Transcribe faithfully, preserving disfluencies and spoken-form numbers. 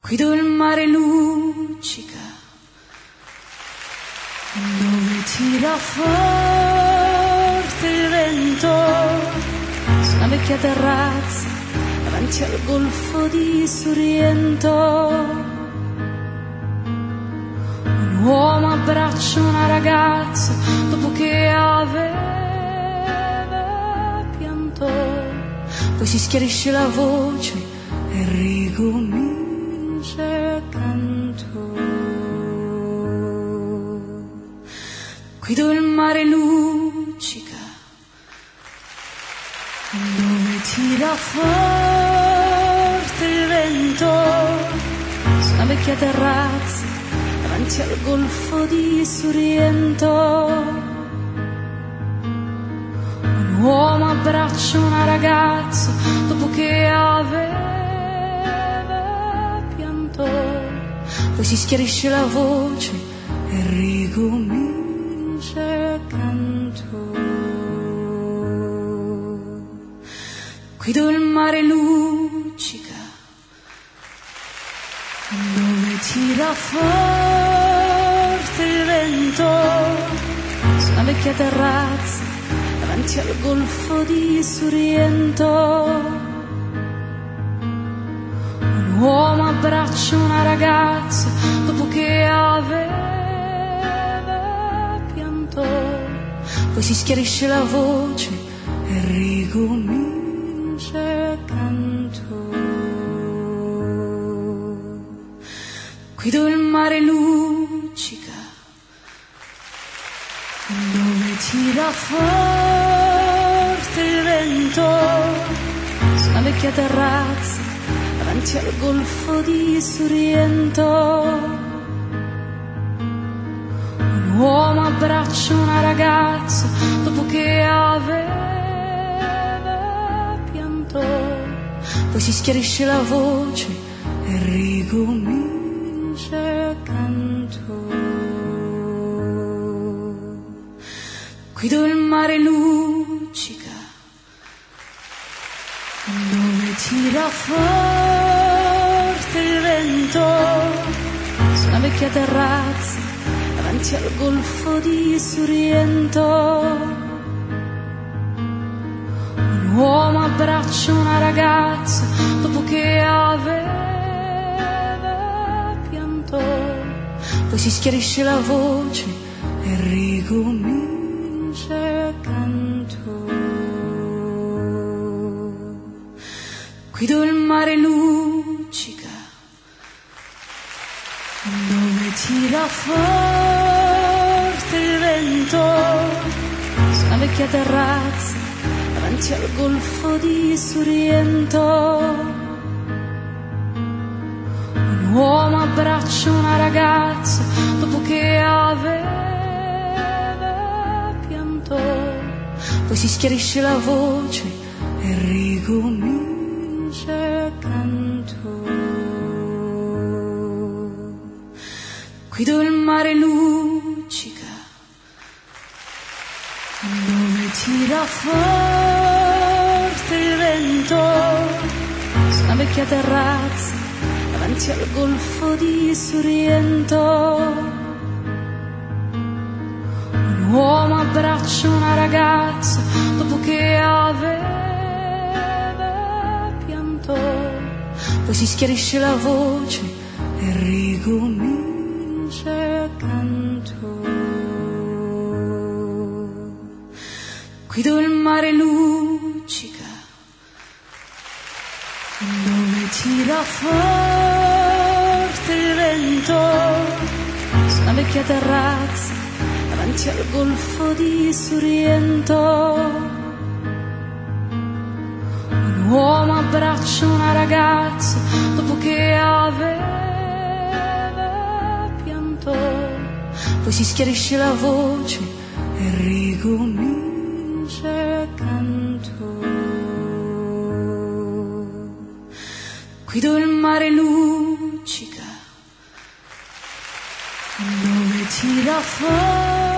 Guido il mare luccica, dove tira forte il vento, su una vecchia terrazza davanti al golfo di Sorrento. Un uomo abbraccia una ragazza dopo che aveva pianto, poi si schiarisce la voce e ricomincia il canto. Guido il mare luccica, dove tira forte il vento, su una vecchia terrazza davanti al golfo di Sorrento. Un uomo abbraccia una ragazza dopo che aveva pianto, poi si schiarisce la voce e ricomincia il canto. Guido il mare luccica, dove tira forte il vento, su una vecchia terrazza davanti al golfo di Sorrento. Un uomo abbraccia una ragazza dopo che aveva pianto, poi si schiarisce la voce e ricomincia il canto. Guido il mare luccica, dove tira forte il vento, su una vecchia terrazza davanti al golfo di Sorrento. Un uomo abbraccia una ragazza dopo che aveva pianto, poi si schiarisce la voce e ricomincia il canto. Guido il mare luccica, dove tira forte il vento, su una vecchia terrazza davanti al golfo di Sorrento. Un uomo abbraccia una ragazza dopo che aveva pianto, poi si schiarisce la voce e ricomincia il canto. Guido il mare luccica, dove tira forte il vento, su una vecchia terrazza davanti al golfo di Sorrento. Un uomo abbraccia una ragazza dopo che aveva pianto, poi si schiarisce la voce e ricomincia il canto. Guido il mare luccica, dove tira forte il vento, su una vecchia terrazza davanti al golfo di Sorrento. Un uomo abbraccia una ragazza dopo che aveva pianto, poi si schiarisce la voce e ricomincia il canto. Guido il mare luccica, dove tira forte il vento, su una vecchia terrazza davanti al golfo di Sorrento. Un uomo abbraccia una ragazza dopo che aveva pianto, poi si schiarisce la voce e ricomincia il canto. Guido il mare luccica, dove tira forte